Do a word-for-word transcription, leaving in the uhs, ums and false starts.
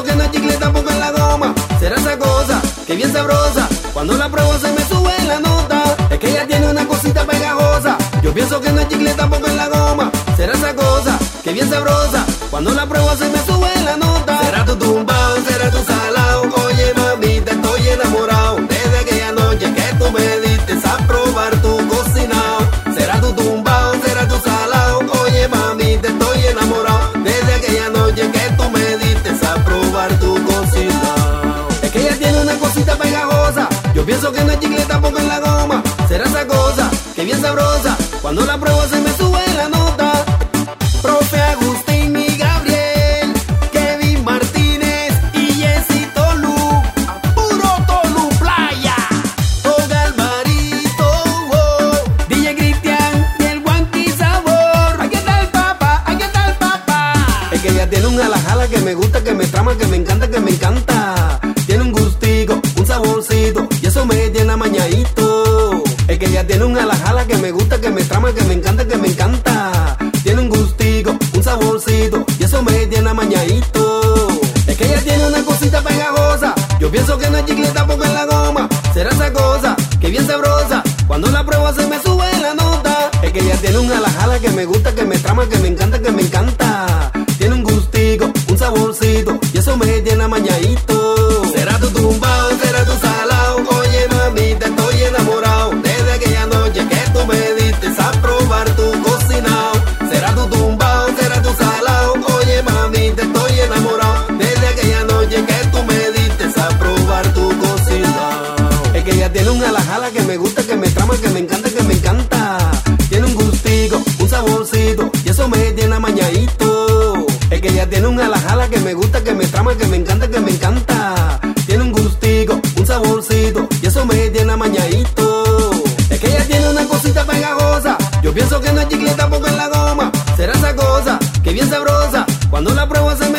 pienso que no es chicle, tampoco es la goma. Será esa cosa que bien sabrosa, cuando la pruebo se me sube la nota. Es que ella tiene una cosita pegajosa. Yo pienso que no es chicle, tampoco es la goma. Será esa cosa que bien sabrosa, cuando la pruebo se me sube la nota. Será tu tumbao, será tu salao. Oye mami, te estoy enamorado desde aquella noche que tú me diste a probar tu cocinao. Será tu tumbao, será tu salao. Oye mami, te estoy enamorado desde aquella noche que tú me diste a probar tu cocinao. Es que ella tiene una cosita pegajosa. Yo pienso que no es chicle, tampoco es la goma. Será esa cosa que bien sabrosa, cuando la pruebo se me sube la nota. Profe Agustín y Gabriel, Kevin Martínez y Jessy Tolu, puro Tolu Playa. Toga Alvarito, oh, D J Cristian y el Guanqui Sabor. Aquí está el papá, aquí está el papá. Es que ella tiene un alajala que me gusta, que me trama, que me encanta, que me encanta. Tiene un gustico, un saborcito y eso me tiene amañadito. Es que ella tiene un alajala que me gusta, que me trama, que me encanta, que me encanta. Tiene un gustico, un saborcito y eso me tiene amañadito. Es que ella tiene una cosita pegajosa. Yo pienso que no es chicle, tampoco es la goma. Será esa cosa que bien sabrosa, cuando la pruebo se me sube la nota. Es que ella tiene un alajala que me gusta, que me trama, que me encanta, que me encanta. Tiene un gustico, un saborcito y eso me tiene amañadito. Será tu tumbao, será tu salao. Oye mami, te estoy enamorado desde aquella noche que tú me diste a probar tu cocinao. Será tu tumbao, será tu salao. Oye mami, te estoy enamorado desde aquella noche que tú me diste a probar tu cocinao. Es que ella tiene un alajala que me gusta, que me trama, que me encanta, que me encanta. Tiene un gustico, un saborcito y eso me tiene amañadito. Es que ella tiene un alajala que me gusta, que me trama, que me encanta, que me encanta. Tiene un gustico, un saborcito y eso me tiene amañadito. Es que ella tiene una cosita pegajosa. Yo pienso que no es chicle, tampoco es la goma. Será esa cosa que bien sabrosa, cuando la pruebo se